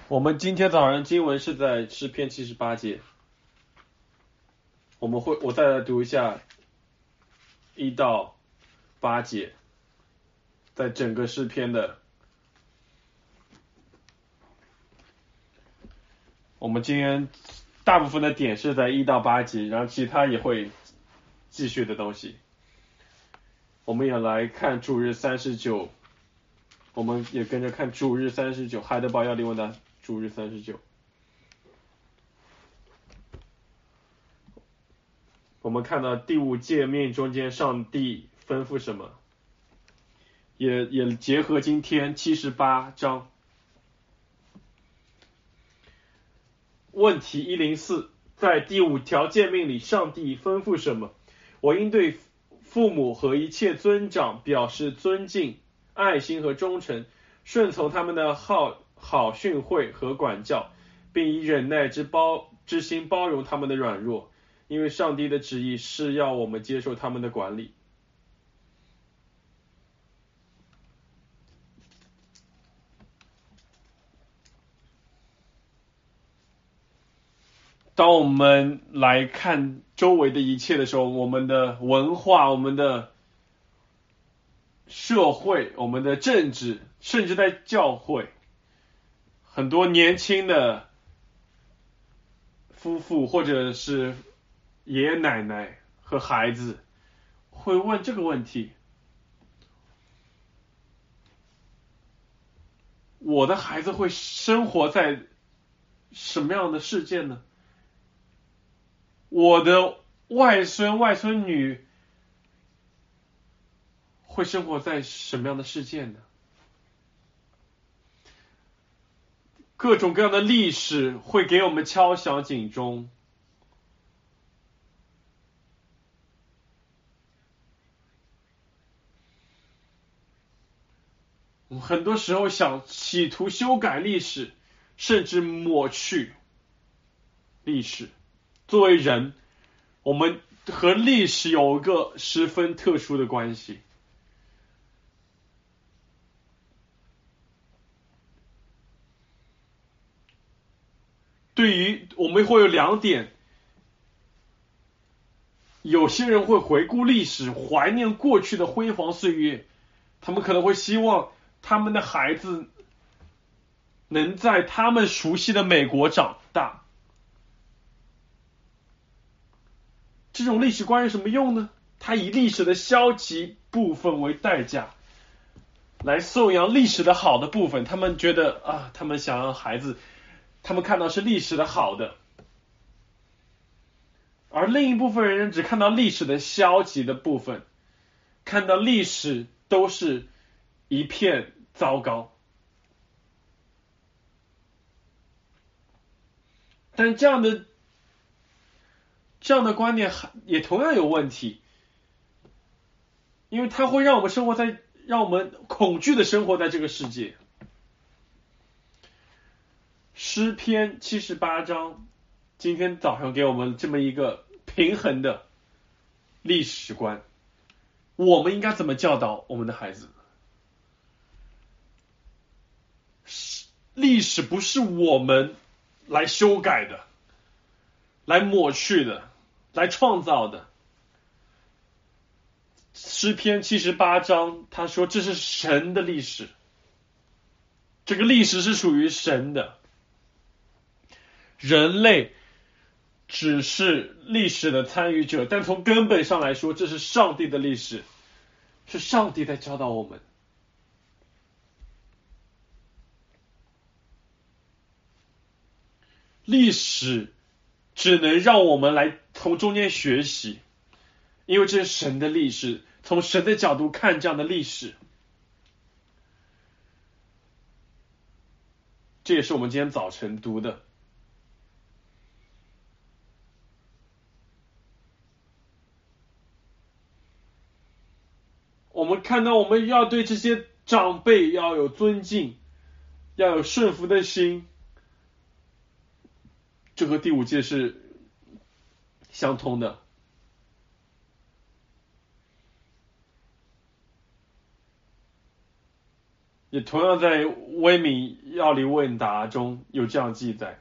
我们今天早上经文是在诗篇78节，我再来读一下1到8节，在整个诗篇的，我们今天大部分的点是在1到8节，然后其他也会继续的东西。我们也来看主日39，我们也跟着看主日39，海德堡要理问答主日39。我们看到第5诫命中间上帝吩咐什么，也结合今天78章。问题104，在第5条诫命里，上帝吩咐什么？我应对父母和一切尊长表示尊敬、爱心和忠诚，顺从他们的好训诲和管教，并以忍耐之心包容他们的软弱，因为上帝的旨意是要我们接受他们的管理。当我们来看周围的一切的时候，我们的文化、我们的社会、我们的政治，甚至在教会，很多年轻的夫妇或者是爷爷奶奶和孩子会问这个问题：我的孩子会生活在什么样的世界呢？我的外孙外孙女会生活在什么样的世界呢？各种各样的历史会给我们敲响警钟。我们很多时候企图修改历史，甚至抹去历史。作为人，我们和历史有一个十分特殊的关系。对于我们会有2点，有些人会回顾历史，怀念过去的辉煌岁月，他们可能会希望他们的孩子能在他们熟悉的美国长大。这种历史观有什么用呢？它以历史的消极部分为代价，来颂扬历史的好的部分。他们觉得他们想让孩子，他们看到是历史的好的，而另一部分人只看到历史的消极的部分，看到历史都是一片糟糕。但这样的观点也同样有问题，因为它会让我们恐惧的生活在这个世界。诗篇78章今天早上给我们这么一个平衡的历史观，我们应该怎么教导我们的孩子？历史不是我们来修改的，来抹去的，来创造的。诗篇78章他说这是神的历史，这个历史是属于神的，人类只是历史的参与者，但从根本上来说，这是上帝的历史，是上帝在教导我们。历史只能让我们来从中间学习，因为这是神的历史，从神的角度看这样的历史。这也是我们今天早晨读的。我们看到我们要对这些长辈要有尊敬，要有顺服的心，这和第5诫是相通的。 也同样在威敏要理问答中有这样记载，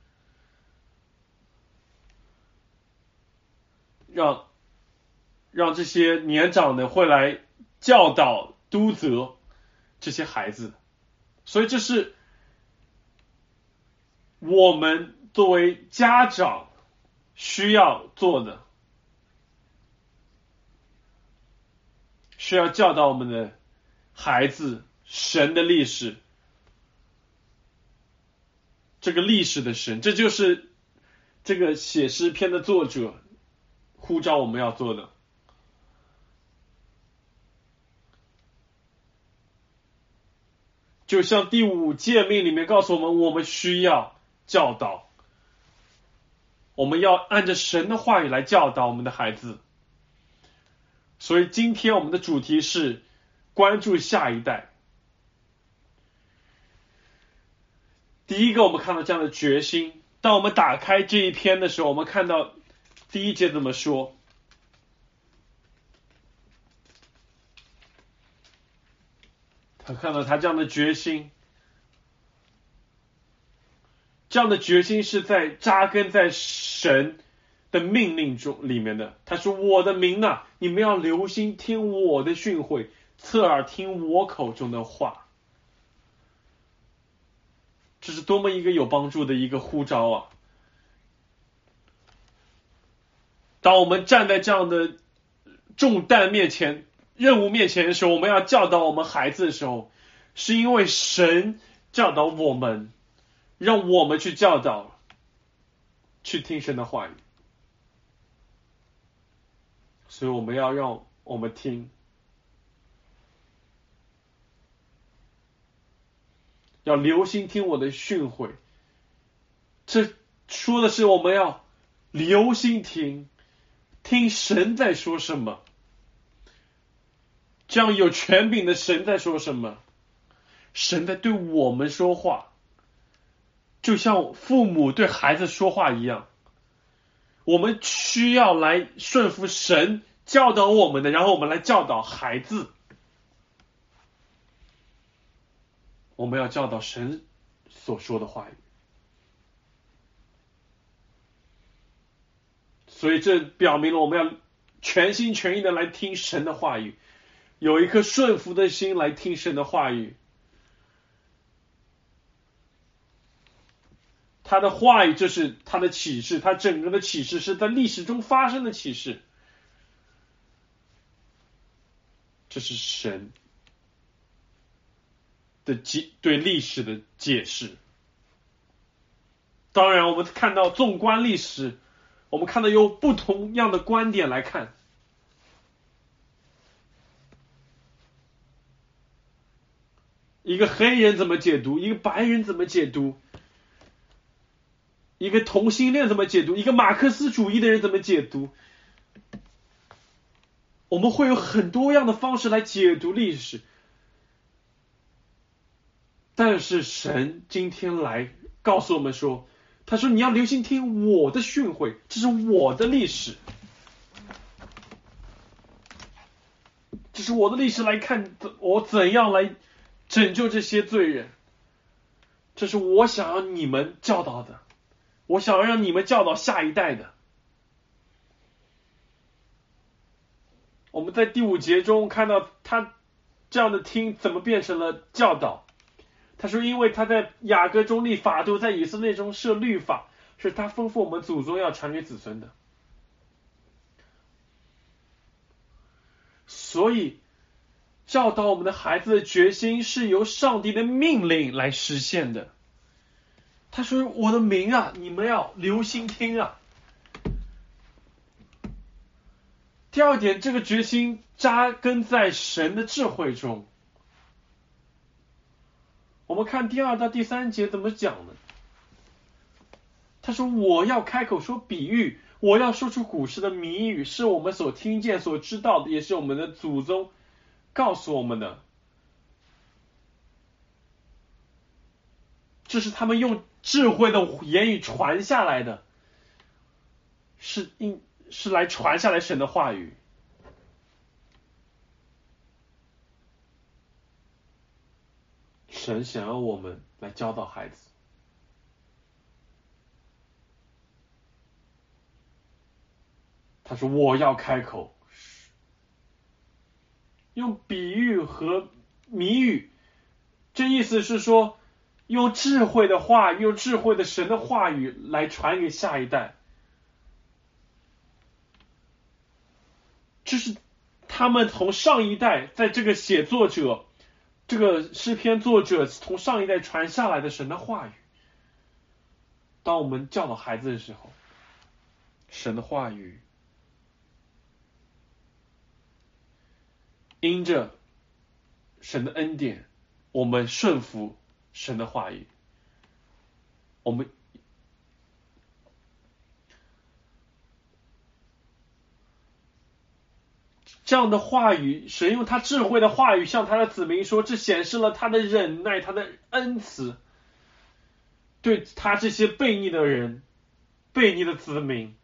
让这些年长的会来教导督责这些孩子，所以这是我们作为家长需要做的，需要教导我们的孩子神的历史，这个历史的神，这就是这个写诗篇的作者呼召我们要做的。就像第5诫命里面告诉我们，我们需要教导，我们要按着神的话语来教导我们的孩子。所以今天我们的主题是关注下一代。第一个，我们看到这样的决心。当我们打开这一篇的时候，我们看到第1节怎么说？看到他这样的决心，这样的决心是在扎根在神的命令中里面的。他说：“我的民啊，你们要留心听我的训诲，侧耳听我口中的话。”这是多么一个有帮助的一个呼召啊！当我们站在这样的重担面前、任务面前的时候，我们要教导我们孩子的时候，是因为神教导我们，让我们去教导，去听神的话语。所以我们要让我们听，要留心听我的训诲。这说的是我们要留心听神在说什么，这样有权柄的神在说什么，神在对我们说话，就像父母对孩子说话一样。我们需要来顺服神教导我们的，然后我们来教导孩子。我们要教导神所说的话语。所以这表明了我们要全心全意的来听神的话语，有一颗顺服的心来听神的话语。他的话语就是他的启示，他整个的启示是在历史中发生的启示。这是神的对历史的解释。当然我们看到纵观历史，我们看到有不同样的观点来看。一个黑人怎么解读，一个白人怎么解读，一个同性恋怎么解读，一个马克思主义的人怎么解读。我们会有很多样的方式来解读历史，但是神今天来告诉我们说，他说你要留心听我的训诲，这是我的历史，这是我的历史，来看我怎样来拯救这些罪人，这是我想要你们教导的，我想要让你们教导下一代的。我们在第5节中看到他这样的听怎么变成了教导。他说因为他在雅各中立法度，在以色列中设律法，是他吩咐我们祖宗要传给子孙的。所以教导我们的孩子的决心是由上帝的命令来实现的。他说我的民啊，你们要留心听啊。第二点，这个决心扎根在神的智慧中。我们看第2到第3节怎么讲呢？他说我要开口说比喻，我要说出古时的谜语，是我们所听见所知道的，也是我们的祖宗告诉我们的。这是他们用智慧的言语传下来的，是来传下来神的话语。 神想要我们来教导孩子。他说我要开口，用比喻和谜语，这意思是说用智慧的话语，用智慧的神的话语来传给下一代。这是他们从上一代，在这个写作者，这个诗篇作者从上一代传下来的神的话语。当我们教导孩子的时候，神的话语因着神的恩典，我们顺服神的话语，我们这样的话语，神用他智慧的话语向他的子民说，这显示了他的忍耐，他的恩慈，对他这些悖逆的人，悖逆的子民，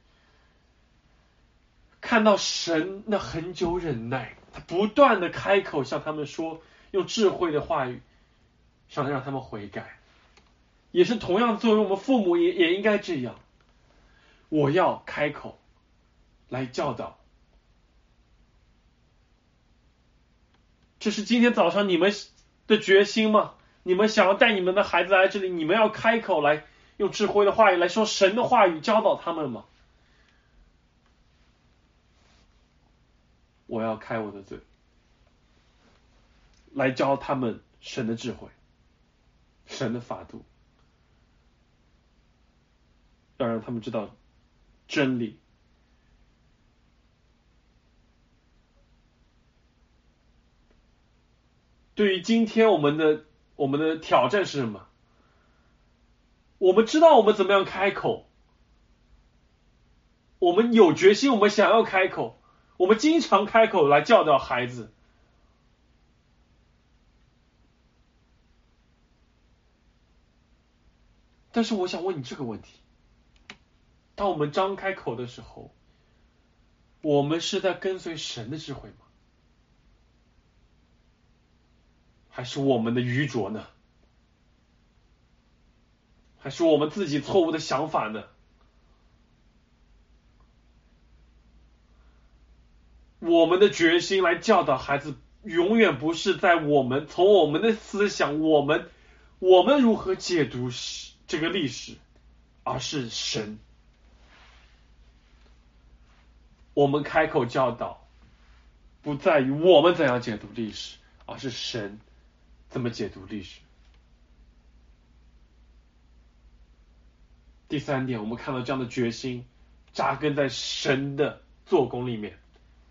看到神那恒久忍耐，他不断的开口向他们说，用智慧的话语想让他们悔改。也是同样作为我们父母也应该这样，我要开口来教导。这是今天早上你们的决心吗？你们想要带你们的孩子来这里，你们要开口来用智慧的话语来说神的话语教导他们吗？我要开我的嘴来教他们神的智慧，神的法度，要让他们知道真理。对于今天我们的挑战是什么？我们知道我们怎么样开口，我们有决心，我们想要开口，我们经常开口来教导孩子。但是我想问你这个问题，当我们张开口的时候，我们是在跟随神的智慧吗？还是我们的愚拙呢？还是我们自己错误的想法呢？我们的决心来教导孩子，永远不是在从我们的思想，我们如何解读这个历史，而是神。我们开口教导，不在于我们怎样解读历史，而是神怎么解读历史。第三点，我们看到这样的决心扎根在神的做工里面。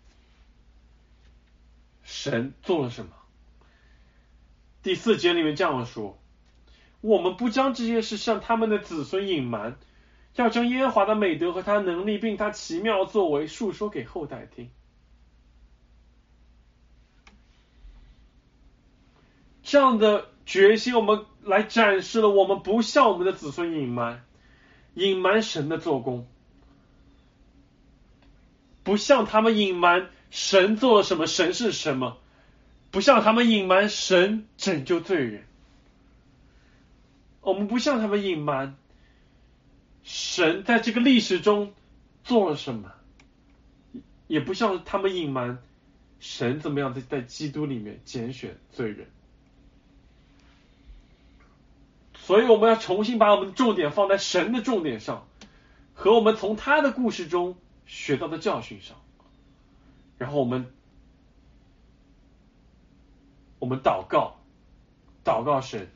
神做了什么？第4节里面这样说，我们不将这些事向他们的子孙隐瞒，要将耶和华的美德和他能力并他奇妙作为述说给后代听。这样的决心，我们来展示了我们不向我们的子孙隐瞒神的做工，不向他们隐瞒神做了什么，神是什么，不向他们隐瞒神拯救罪人。我们不向他们隐瞒神在这个历史中做了什么，也不向他们隐瞒神怎么样在基督里面拣选罪人。所以我们要重新把我们的重点放在神的重点上，和我们从他的故事中学到的教训上。然后我们祷告神，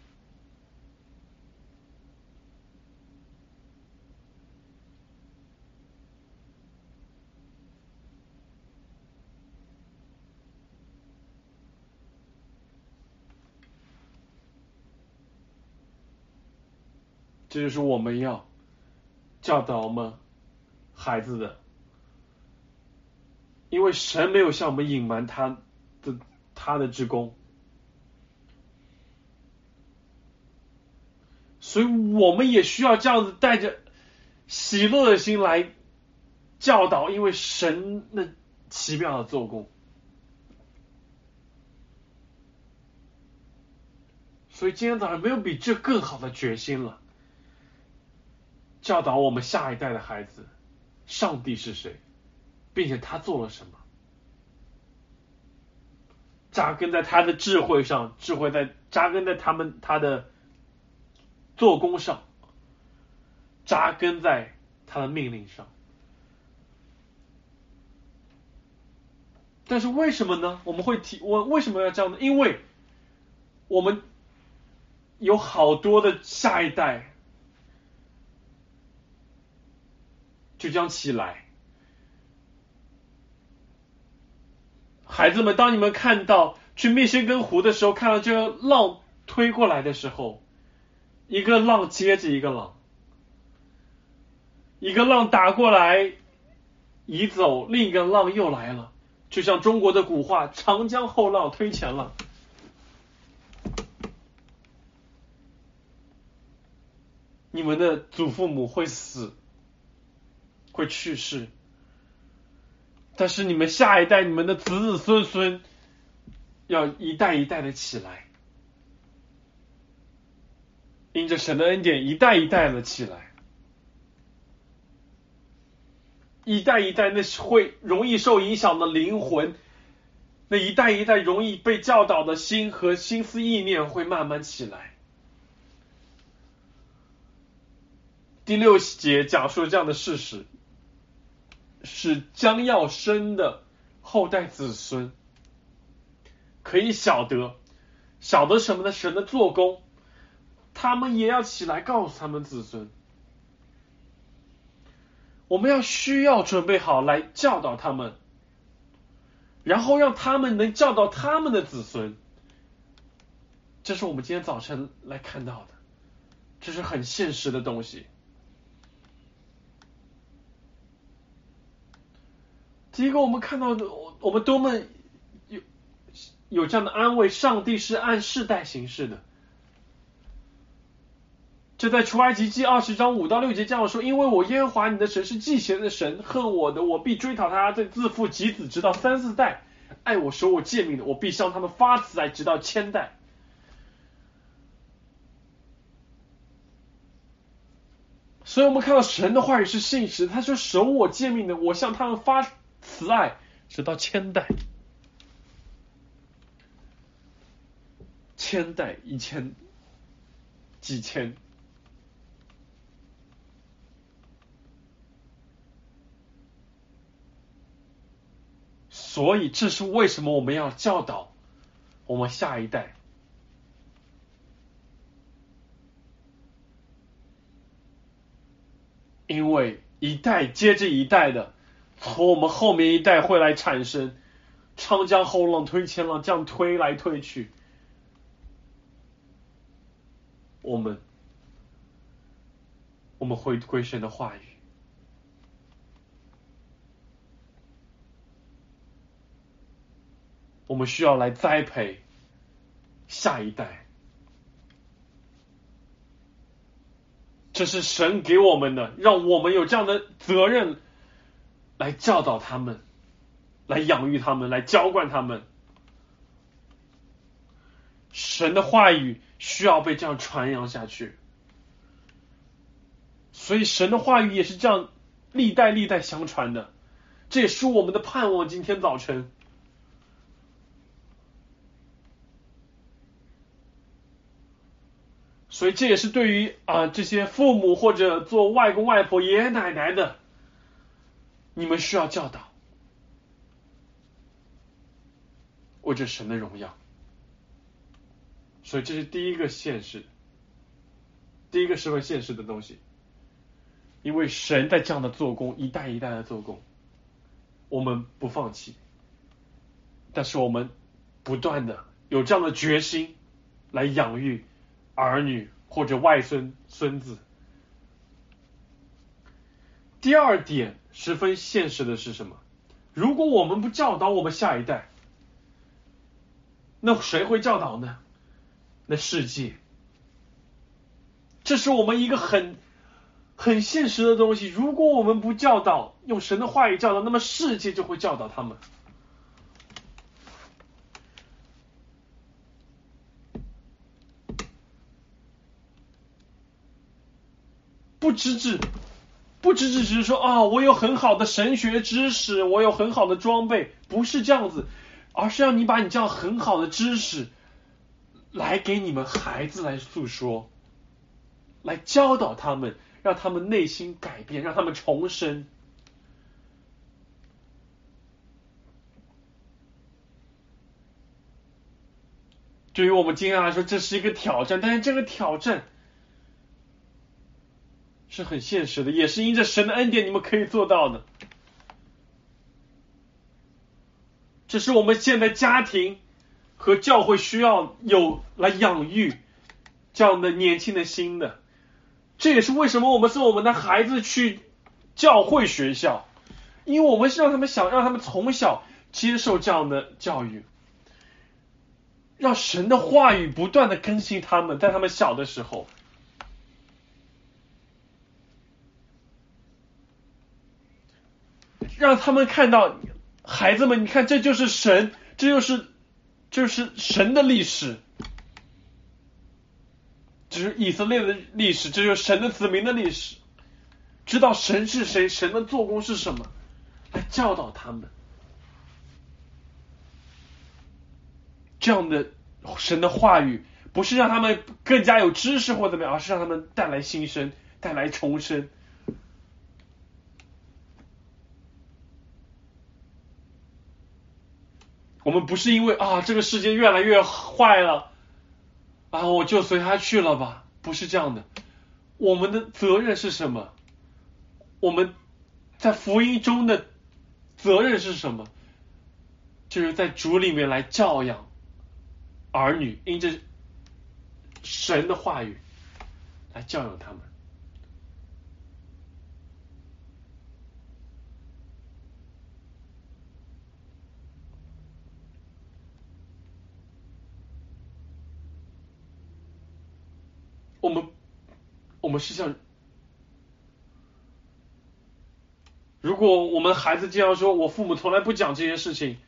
这就是我们要教导我们孩子的，因为神没有向我们隐瞒他的之功，所以我们也需要这样子带着喜乐的心来教导，因为神那奇妙的做工。 所以今天早上没有比这更好的决心了，教导我们下一代的孩子，上帝是谁，并且他做了什么，扎根在他的智慧上，扎根在他的做工上，扎根在他的命令上。但是为什么呢？我为什么要这样呢？因为我们有好多的下一代就这样起来。孩子们，当你们看到去密歇根湖的时候，看到这个浪推过来的时候，一个浪接着一个浪，一个浪打过来移走，另一个浪又来了，就像中国的古话，长江后浪推前浪。你们的祖父母会死，会去世，但是你们下一代，你们的子子孙孙要一代一代的起来，因着神的恩典，一代一代的起来，一代一代那会容易受影响的灵魂，那一代一代容易被教导的心和心思意念会慢慢起来。第6节讲述这样的事实，是将要生的后代子孙可以晓得什么呢？神的做工，他们也要起来告诉他们子孙。我们需要准备好来教导他们，然后让他们能教导他们的子孙。这是我们今天早晨来看到的，这是很现实的东西。第一个，我们看到的，我们多么有这样的安慰，上帝是按世代行事的。这在出埃及记20章5到6节这样说：因为我耶和华你的神是忌邪的神，恨我的，我必追讨他，在自父及子，直到3、4代；爱我守我诫命的，我必向他们发慈爱，直到1000代。所以我们看到神的话语是信实，他说守我诫命的，我向他们发慈爱，直到1000代。1000代1000几千。所以这是为什么我们要教导我们下一代。因为一代接着一代的，从我们后面一代会来产生，长江后浪推前浪，这样推来推去，我们回归神的话语。我们需要来栽培下一代，这是神给我们的，让我们有这样的责任来教导他们，来养育他们，来浇灌他们。神的话语需要被这样传扬下去，所以神的话语也是这样历代相传的，这也是我们的盼望。今天早晨，所以这也是对于这些父母或者做外公外婆、爷爷奶奶的，你们需要教导，为着神的荣耀。所以这是第一个现实，第一个十分现实的东西。因为神在这样的做工，一代一代的做工，我们不放弃，但是我们不断的有这样的决心来养育儿女或者外孙孙子。第二点十分现实的是什么？如果我们不教导我们下一代，那谁会教导呢？那世界。这是我们一个很现实的东西。如果我们不教导，用神的话语教导，那么世界就会教导他们。 不只是说啊，我有很好的神学知识，我有很好的装备，不是这样子，而是让你把你这样很好的知识来给你们孩子来诉说，来教导他们，让他们内心改变，让他们重生。对于我们今天来说，这是一个挑战，但是这个挑战是很现实的，也是因着神的恩典，你们可以做到的。这是我们现在家庭和教会需要有来养育这样的年轻的心的。这也是为什么我们送我们的孩子去教会学校，因为我们是让他们从小接受这样的教育，让神的话语不断的更新他们，在他们小的时候，让他们看到，孩子们，你看，这就是神，这就是神的历史，这是以色列的历史，这就是神的子民的历史，知道神是谁，神的做工是什么，来教导他们。这样的神的话语不是让他们更加有知识或怎么样，而是让他们带来新生，带来重生。我们不是因为这个世界越来越坏了我就随他去了吧，不是这样的。我们的责任是什么？我们在福音中的责任是什么？就是在主里面来教养儿女，因着神的话语来教养他们。我们是像，如果我们孩子这样说，我父母从来不讲这些事情，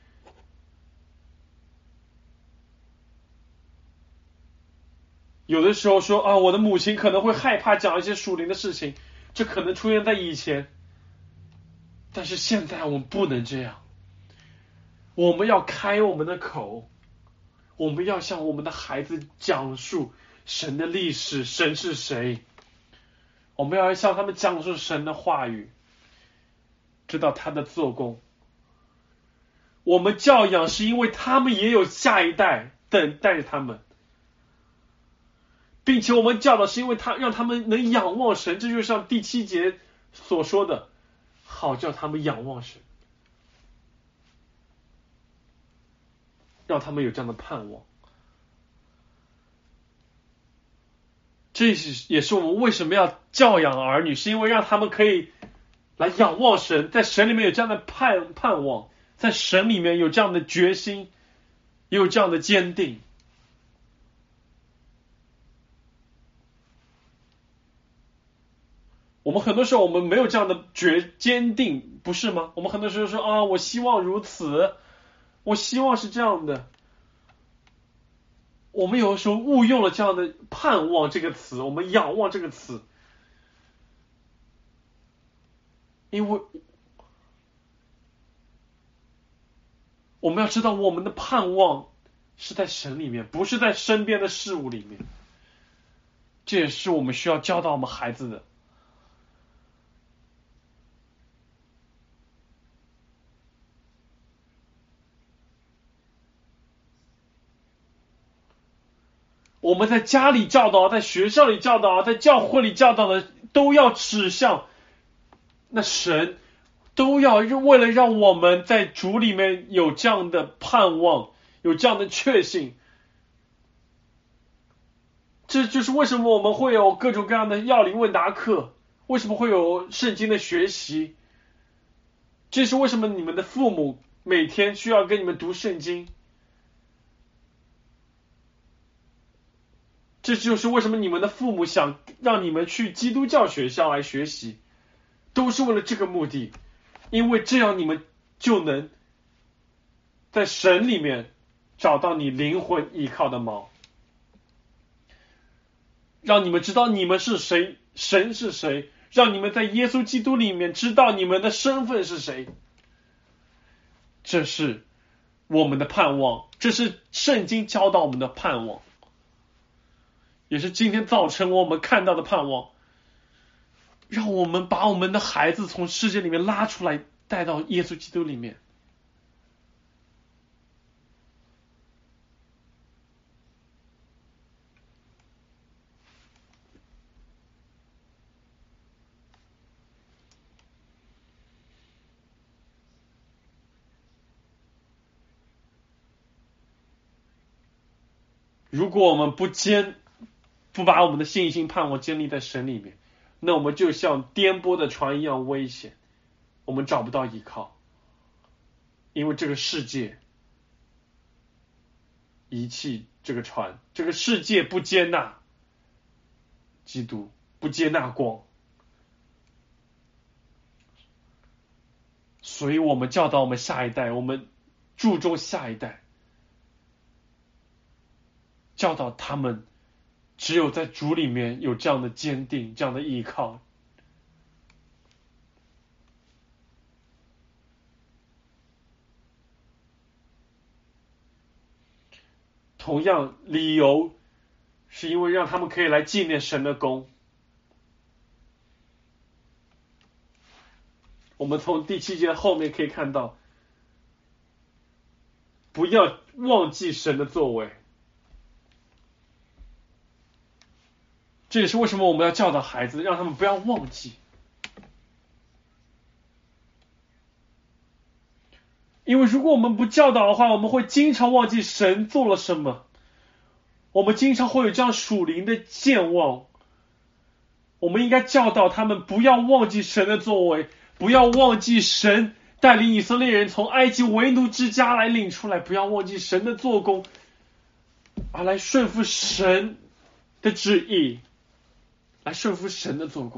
有的时候说我的母亲可能会害怕讲一些属灵的事情，这可能出现在以前，但是现在我们不能这样，我们要开我们的口，我们要向我们的孩子讲述神的历史，神是谁，我们要向他们讲述神的话语，知道他的做工。我们教养是因为他们也有下一代等待着他们，并且我们教导是因为让他们能仰望神，这就像第7节所说的，好叫他们仰望神，让他们有这样的盼望。这也是我们为什么要教养儿女，是因为让他们可以来仰望神，在神里面有这样的盼望，在神里面有这样的决心，有这样的坚定。我们很多时候我们没有这样的坚定，不是吗？我们很多时候说我希望如此，我希望是这样的。我们有的时候误用了这样的盼望这个词，我们仰望这个词，因为我们要知道我们的盼望是在神里面，不是在身边的事物里面。这也是我们需要教导我们孩子的。我们在家里教导，在学校里教导，在教会里教导的，都要指向那神，都要为了让我们在主里面有这样的盼望，有这样的确信。这就是为什么我们会有各种各样的要灵问答课，为什么会有圣经的学习，这是为什么你们的父母每天需要跟你们读圣经，这就是为什么你们的父母想让你们去基督教学校来学习，都是为了这个目的，因为这样你们就能在神里面找到你灵魂依靠的锚，让你们知道你们是谁，神是谁， 让你们在耶稣基督里面知道你们的身份是谁。这是我们的盼望，这是圣经教导我们的盼望，也是今天早晨我们看到的盼望。让我们把我们的孩子从世界里面拉出来，带到耶稣基督里面。如果我们不把我们的信心盼望建立在神里面，那我们就像颠簸的船一样危险，我们找不到依靠，因为这个世界遗弃这个船，这个世界不接纳基督，不接纳光，所以我们教导我们下一代，我们注重下一代，教导他们只有在主里面有这样的坚定，这样的依靠。同样，理由是因为让他们可以来纪念神的功。我们从第7节的后面可以看到，不要忘记神的作为。这也是为什么我们要教导孩子，让他们不要忘记。因为如果我们不教导的话，我们会经常忘记神做了什么，我们经常会有这样属灵的健忘。我们应该教导他们不要忘记神的作为，不要忘记神带领以色列人从埃及为奴之家来领出来，不要忘记神的做工，而来顺服神的旨意，来顺服神的做工。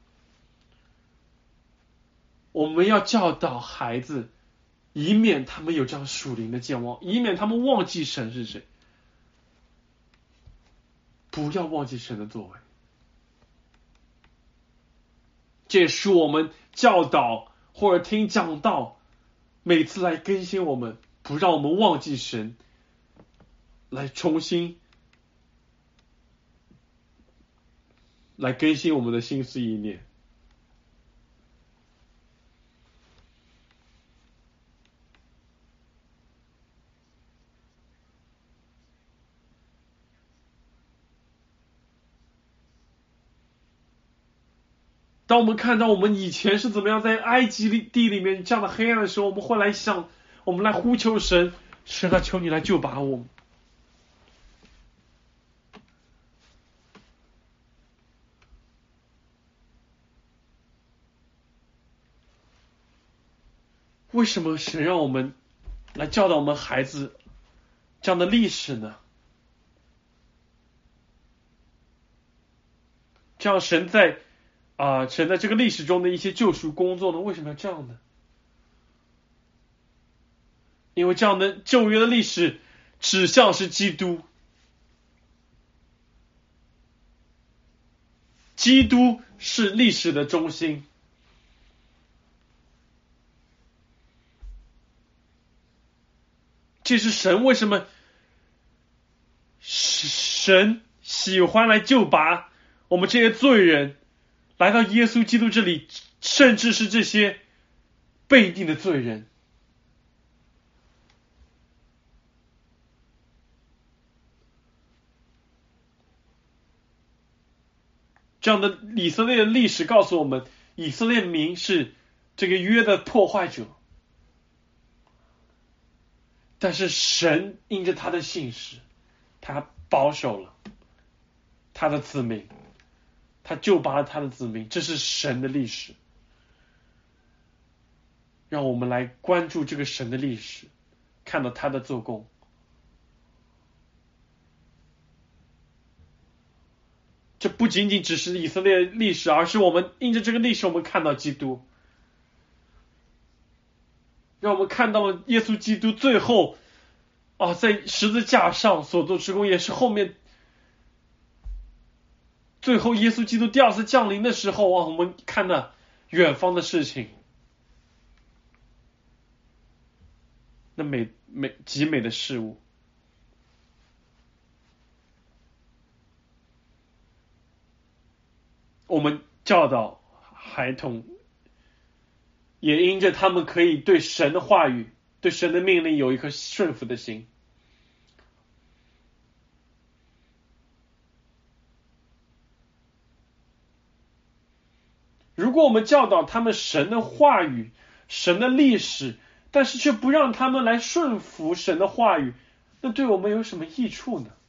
我们要教导孩子，以免他们有这样属灵的健忘，以免他们忘记神是谁。不要忘记神的作为。这也是我们教导或者听讲道，每次来更新我们，不让我们忘记神，来重新来更新我们的心思意念。当我们看到我们以前是怎么样在埃及地里面这样的黑暗的时候，我们会来想，我们来呼求神，神啊，求你来救拔我们。为什么神让我们来教导我们孩子这样的历史呢？这样神在这个历史中的一些救赎工作呢，为什么要这样呢？因为这样的旧约的历史指向是基督，基督是历史的中心。这是神为什么神喜欢来救拔我们这些罪人，来到耶稣基督这里，甚至是这些被定的罪人。这样的以色列的历史告诉我们，以色列民是这个约的破坏者，但是神因着他的信实，他保守了他的子民，他救拔了他的子民，这是神的历史。让我们来关注这个神的历史，看到他的做工。这不仅仅只是以色列历史，而是我们因着这个历史，我们看到基督，让我们看到了耶稣基督最后在十字架上所做之功，也是后面最后耶稣基督第二次降临的时候我们看到远方的事情，那极美的事物。我们教导孩童，也因着他们可以对神的话语、对神的命令有一颗顺服的心。如果我们教导他们神的话语、神的历史，但是却不让他们来顺服神的话语，那对我们有什么益处呢？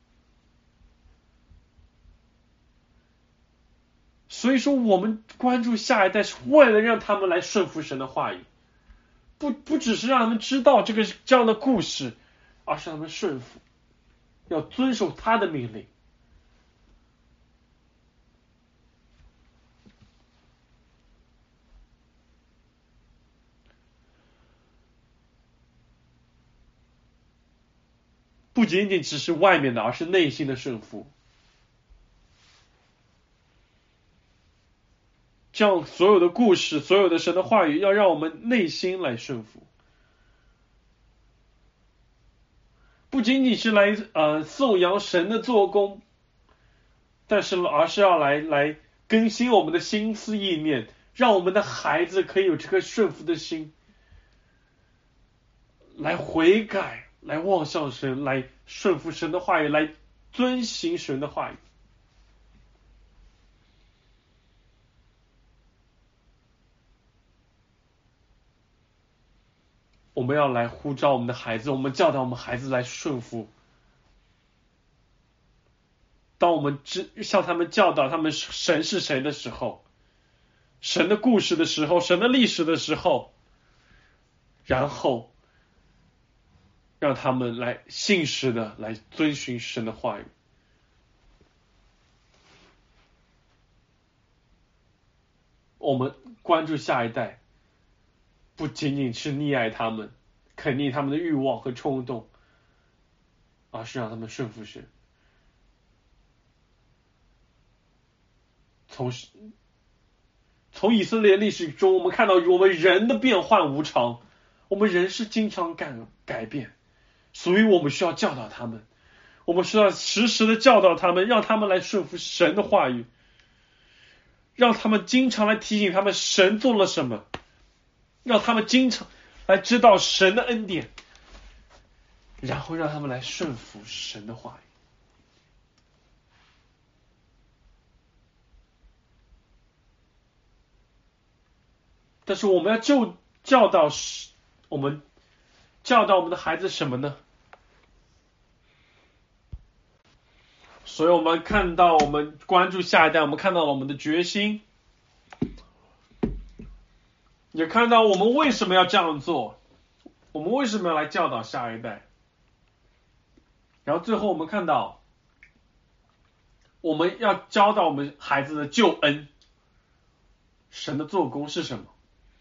所以说我们关注下一代是为了让他们来顺服神的话语，不只是让他们知道这样的故事，而是让他们顺服，要遵守他的命令。不仅仅只是外面的，而是内心的顺服。这样所有的故事，所有的神的话语，要让我们内心来顺服，不仅仅是来颂扬神的做工，而是要来更新我们的心思意念，让我们的孩子可以有这颗顺服的心，来悔改，来望向神，来顺服神的话语，来遵行神的话语。我们要来呼召我们的孩子，我们教导我们孩子来顺服。当我们向他们教导他们神是谁的时候，神的故事的时候，神的历史的时候，然后让他们来信实的来遵循神的话语。我们关注下一代，不仅仅是溺爱他们，肯定他们的欲望和冲动，而是让他们顺服神。从以色列历史中，我们看到我们人的变幻无常，我们人是经常改变，所以我们需要教导他们，我们需要时时的教导他们，让他们来顺服神的话语，让他们经常来提醒他们神做了什么，让他们经常来知道神的恩典，然后让他们来顺服神的话语。但是我们要教导我们的孩子什么呢？所以我们看到，我们关注下一代，我们看到了我们的决心，也看到我们为什么要这样做，我们为什么要来教导下一代。然后最后我们看到，我们要教导我们孩子的救恩，神的做工是什么？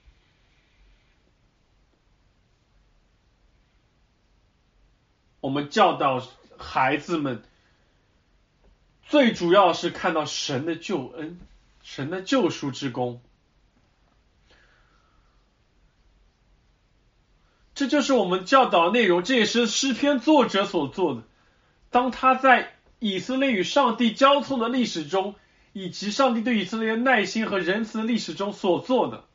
我们教导孩子们，最主要是看到神的救恩，神的救赎之功。这就是我们教导的内容，这也是诗篇作者所做的。当他在以色列与上帝交错的历史中，以及上帝对以色列的耐心和仁慈的历史中所做的，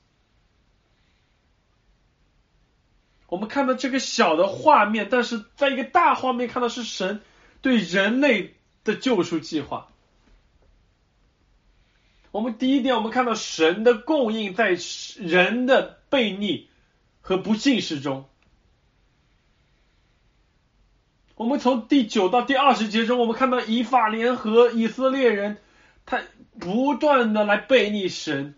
我们看到这个小的画面，但是在一个大画面看到是神对人类的救赎计划。我们第一点，我们看到神的供应在人的悖逆和不信实中。我们从第9到第20节中，我们看到以法莲和以色列人，他不断的来悖逆神，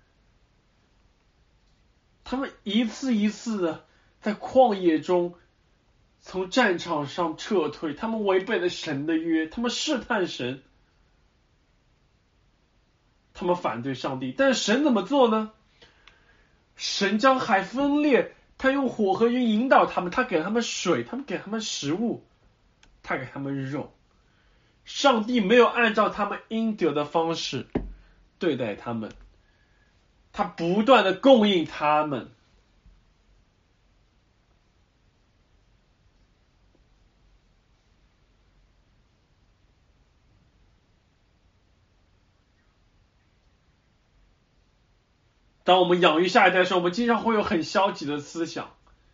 他们一次一次的在旷野中从战场上撤退，他们违背了神的约，他们试探神，他们反对上帝。但是神怎么做呢？神将海分裂，他用火和云引导他们，他给他们水，他们给他们食物，他给他们肉。 上帝没有按照他们应得的方式对待他们，他不断的供应他们。当我们养育下一代的时候，我们经常会有很消极的思想。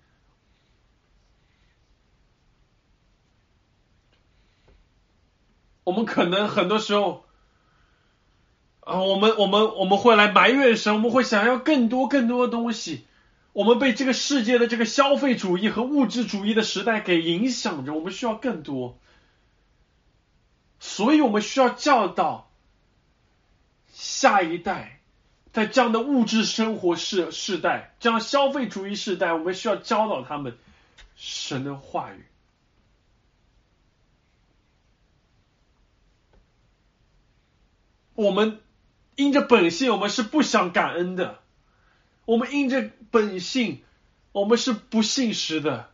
我们可能很多时候，我们会来埋怨神，我们会想要更多的东西。我们被这个世界的这个消费主义和物质主义的时代给影响着，我们需要更多。所以我们需要教导下一代，在这样的物质生活世代，这样消费主义世代，我们需要教导他们神的话语。我们因着本性，我们是不想感恩的；我们因着本性，我们是不信实的。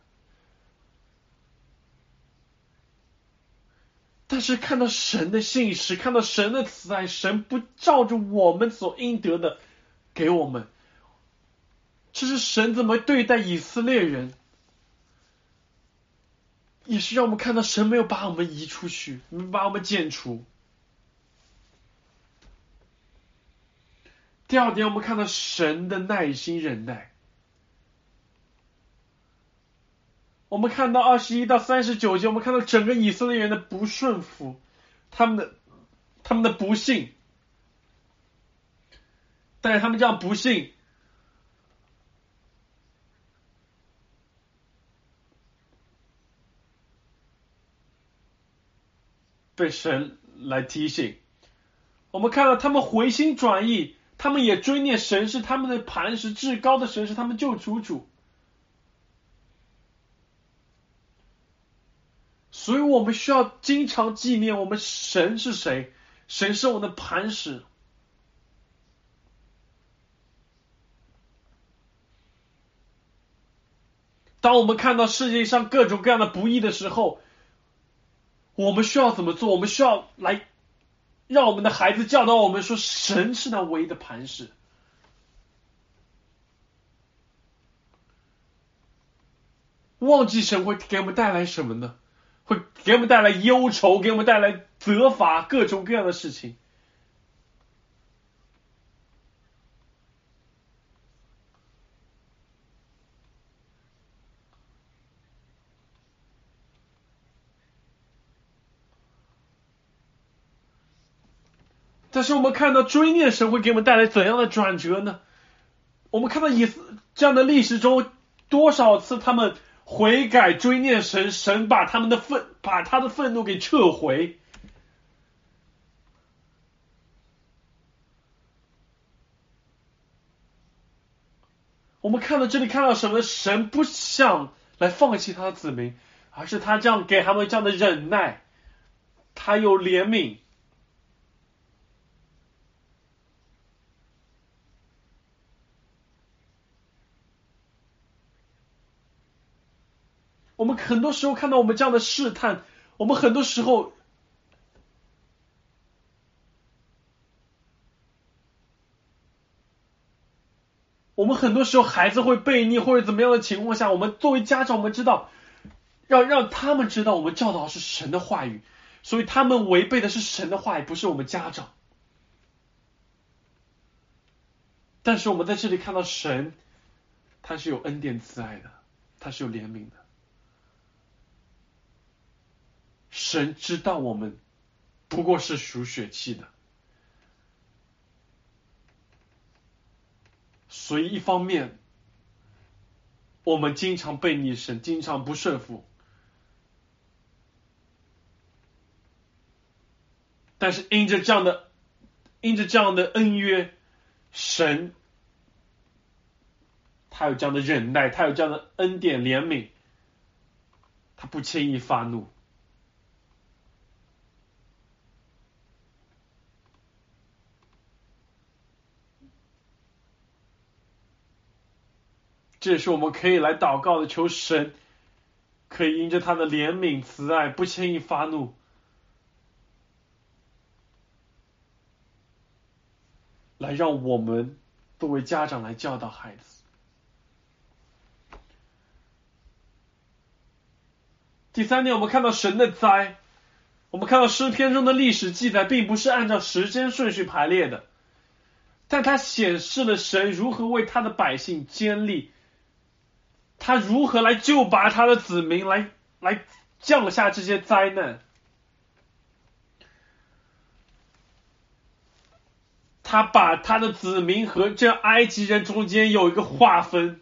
但是看到神的信实，看到神的慈爱，神不照着我们所应得的给我们，这是神怎么对待以色列人，也是让我们看到神没有把我们移出去，没有把我们剪除。第二点，我们看到神的耐心忍耐。我们看到21到39节，我们看到整个以色列人的不顺服，他们的不幸，但是他们这样不幸，被神来提醒。我们看到他们回心转意，他们也追念神是他们的磐石，至高的神是他们救主主。所以我们需要经常纪念我们神是谁，神是我们的磐石。当我们看到世界上各种各样的不义的时候，我们需要怎么做？我们需要来让我们的孩子教导我们说，神是那唯一的磐石。忘记神会给我们带来什么呢？会给我们带来忧愁，给我们带来责罚，各种各样的事情。但是我们看到追念神会给我们带来怎样的转折呢？我们看到这样的历史中，多少次他们悔改追念神，神把他的愤怒给撤回。我们看到这里看到什么？神不想来放弃他的子民，而是他这样给他们这样的忍耐，他有怜悯。我们很多时候看到我们这样的试探，我们很多时候孩子会悖逆或者怎么样的情况下，我们作为家长，我们知道让他们知道我们教导的是神的话语，所以他们违背的是神的话语，不是我们家长。但是我们在这里看到神，他是有恩典慈爱的，他是有怜悯的。神知道我们不过是属血气的，所以一方面我们经常悖逆神，经常不顺服，但是因着这样的恩约，神他有这样的忍耐，他有这样的恩典怜悯，他不轻易发怒。这也是我们可以来祷告的，求神可以因着他的怜悯慈爱，不轻易发怒， 来让我们作为家长来教导孩子。第三点，我们看到神的灾，我们看到诗篇中的历史记载并不是按照时间顺序排列的，但它显示了神如何为他的百姓坚立，他如何来救拔他的子民，来降下这些灾难。他把他的子民和这埃及人中间有一个划分。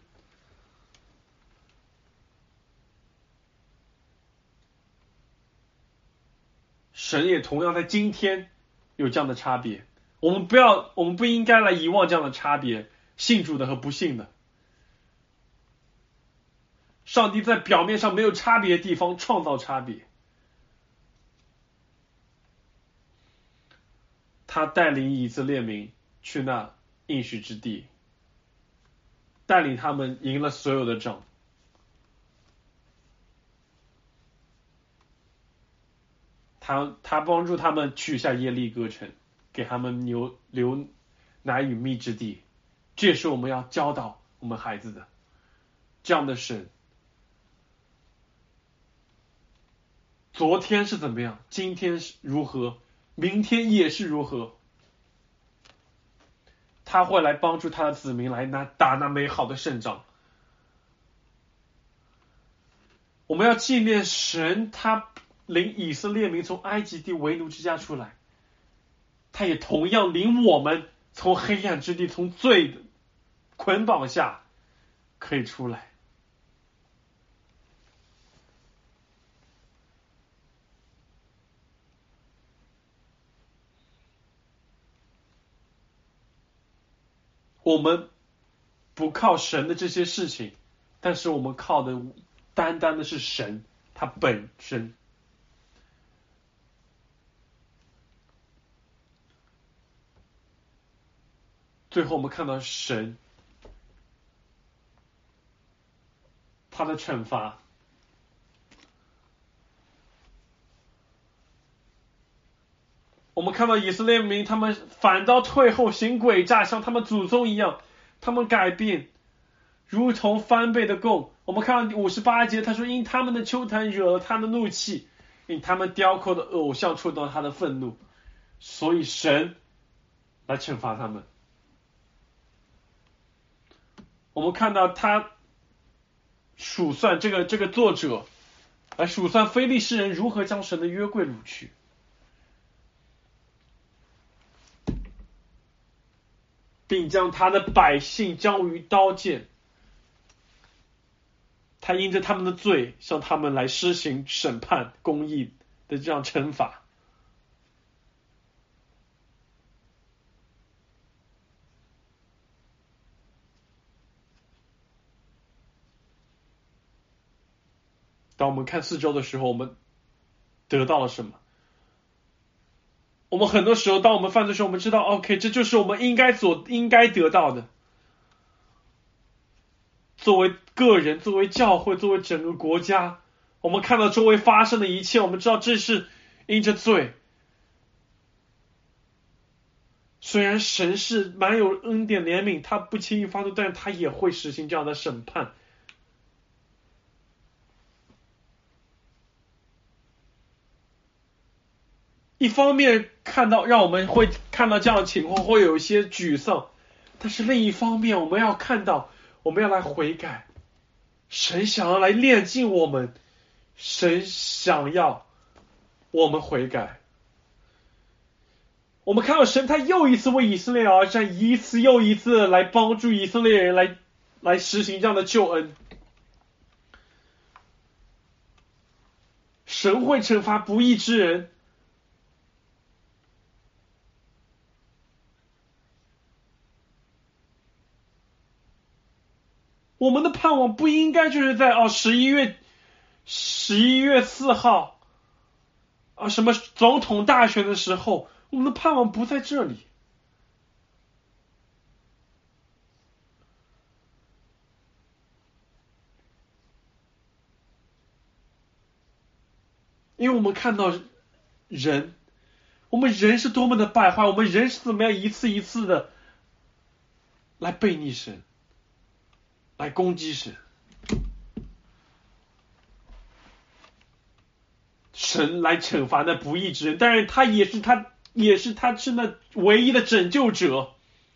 神也同样在今天有这样的差别，我们不应该来遗忘这样的差别，信主的和不信的。上帝在表面上没有差别的地方创造差别。他带领以色列民去那应许之地，带领他们赢了所有的仗。他帮助他们取下耶利哥城，给他们留奶与蜜之地。这也是我们要教导我们孩子的。这样的神，昨天是怎么样，今天是如何，明天也是如何。他会来帮助他的子民来打那美好的胜仗。我们要纪念神，他领以色列民从埃及地为奴之家出来，他也同样领我们从黑暗之地，从罪的捆绑下可以出来。我们不靠神的这些事情，但是我们靠的单单的是神他本身。最后我们看到神他的惩罚。我们看到以色列民他们反倒退后行诡诈，像他们祖宗一样，他们改变如同翻倍的供。我们看到58节，他说因他们的丘坛惹了他的怒气，因他们雕刻的偶像触动他的愤怒，所以神来惩罚他们。我们看到他数算这个作者来数算非利士人如何将神的约柜掳去，并将他的百姓交于刀剑。他因着他们的罪向他们来施行审判公义的这样惩罚。当我们看四周的时候，我们得到了什么？我们很多时候当我们犯罪的时候，我们知道 OK， 这就是我们应该得到的。作为个人，作为教会，作为整个国家，我们看到周围发生的一切，我们知道这是因着罪。虽然神是蛮有恩典怜悯，他不轻易发怒，但是他也会实行这样的审判。一方面让我们会看到这样的情况，会有一些沮丧，但是另一方面我们要看到，我们要来悔改。神想要来炼净我们，神想要我们悔改。我们看到神他又一次为以色列而战，一次又一次来帮助以色列人来实行这样的救恩。神会惩罚不义之人。我们的盼望不应该就是在11月4号什么总统大选的时候，我们的盼望不在这里。因为我们看到我们人是多么的败坏，我们人是怎么样一次一次的来背逆神，来攻击神。神来惩罚那不义之人，但是他是那唯一的拯救者。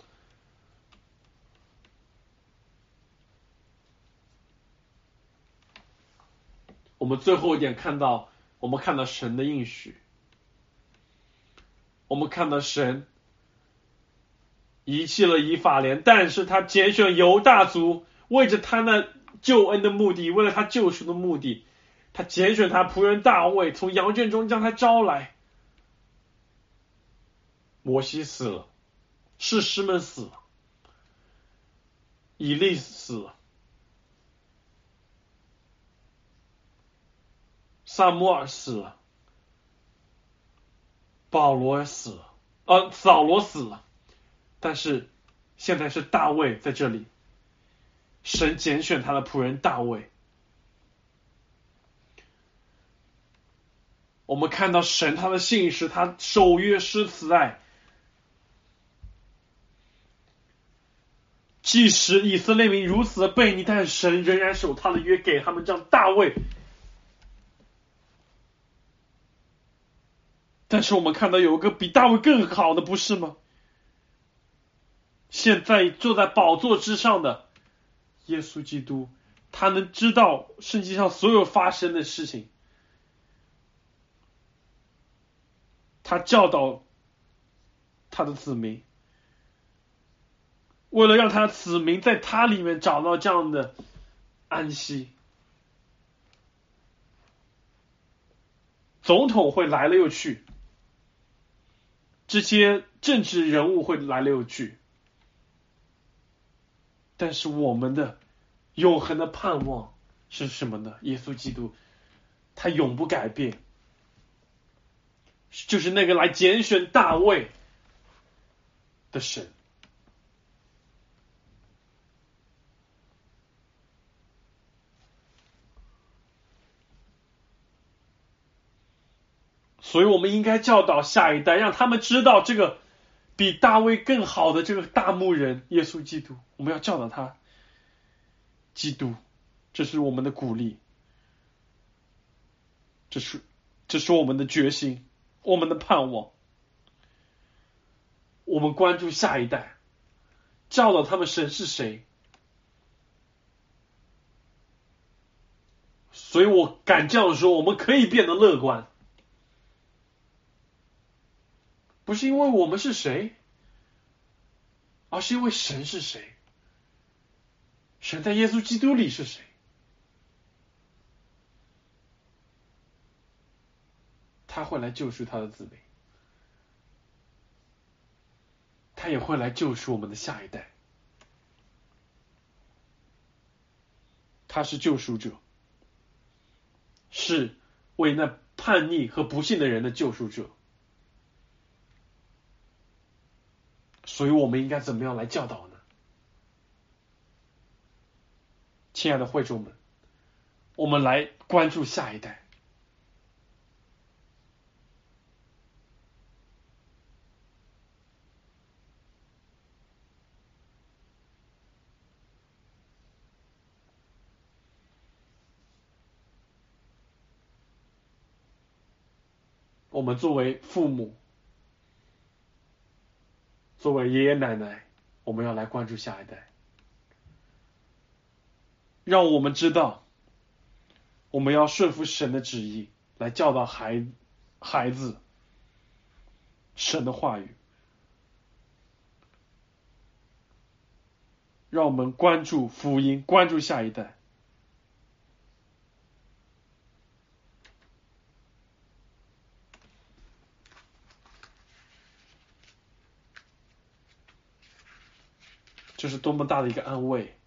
我们最后一点我们看到神的应许，我们看到神遗弃了以法莲，但是他拣选犹大族，为着他那救恩的目的，为了他救赎的目的，他拣选他仆人大卫，从羊圈中将他招来。摩西死了，士师们死了，以利死了，撒母耳死了，扫罗死了，但是现在是大卫在这里，神拣选他的仆人大卫。我们看到神他的信实，他守约施慈爱，即使以色列民如此的悖逆，但是神仍然守他的约，给他们这样大卫。但是我们看到有一个比大卫更好的，不是吗？现在坐在宝座之上的耶稣基督，他能知道圣经上所有发生的事情，他教导他的子民，为了让他的子民在他里面找到这样的安息。总统会来了又去，这些政治人物会来了又去，但是我们的永恒的盼望是什么呢？耶稣基督，他永不改变，就是那个来拣选大卫的神。所以我们应该教导下一代，让他们知道这个比大卫更好的这个大牧人耶稣基督，我们要教导他基督，这是我们的鼓励，这是我们的决心，我们的盼望。我们关注下一代，教导他们神是谁。所以我敢这样说，我们可以变得乐观，不是因为我们是谁，而是因为神是谁，神在耶稣基督里是谁。他会来救赎他的子民，他也会来救赎我们的下一代。他是救赎者，是为那叛逆和不信的人的救赎者。所以我们应该怎么样来教导呢？亲爱的会众们，我们来关注下一代。我们作为父母，作为爷爷奶奶，我们要来关注下一代，让我们知道我们要顺服神的旨意，来教导孩子神的话语。让我们关注福音，关注下一代。这是多么大的一个安慰！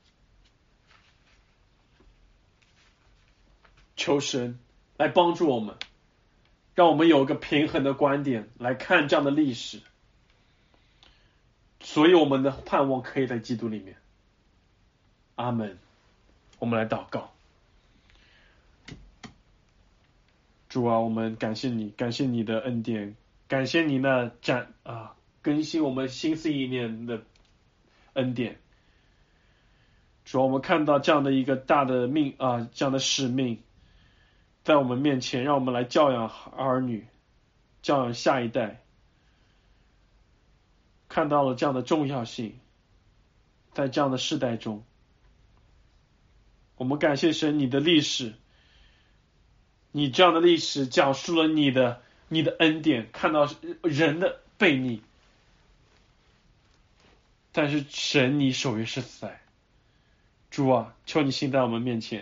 求神来帮助我们，让我们有一个平衡的观点来看这样的历史，所以我们的盼望可以在基督里面。阿们。我们来祷告。主啊，我们感谢你，感谢你的恩典，感谢你那更新我们心思意念的恩典。主，我们看到这样的一个大的这样的使命在我们面前，让我们来教养儿女，教养下一代，看到了这样的重要性，在这样的世代中，我们感谢神，你的历史，你这样的历史讲述了你的恩典，看到人的悖逆，但是神你守约是在。主啊，求你行在我们面前，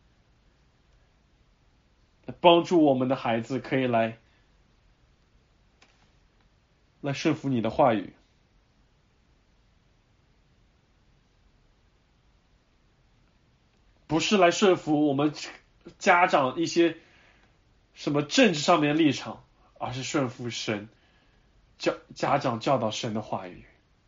帮助我们的孩子可以来顺服你的话语，不是来顺服我们家长一些什么政治上面的立场，而是顺服神，家长教导神的话语。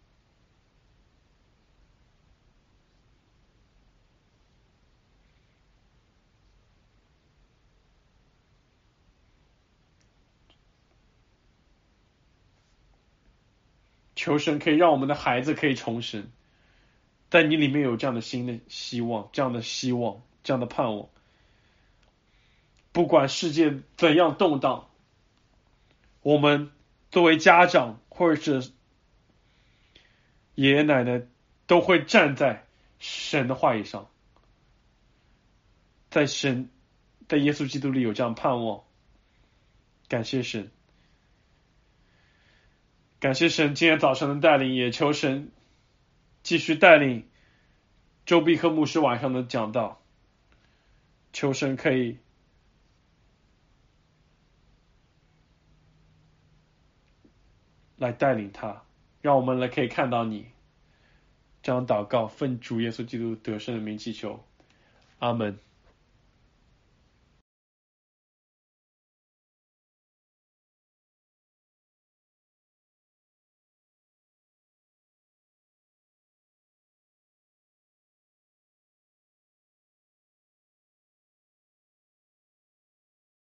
求神可以让我们的孩子可以重生，在你里面有这样的新的希望，这样的希望，这样的盼望。不管世界怎样动荡，我们作为家长或者是爷爷奶奶都会站在神的话语上，在耶稣基督里有这样盼望。感谢神，感谢神今天早上的带领，也求神继续带领周必和牧师晚上的讲道，求神可以来带领他，让我们可以看到你。这样祷告，奉主耶稣基督得胜的名祈求，阿门。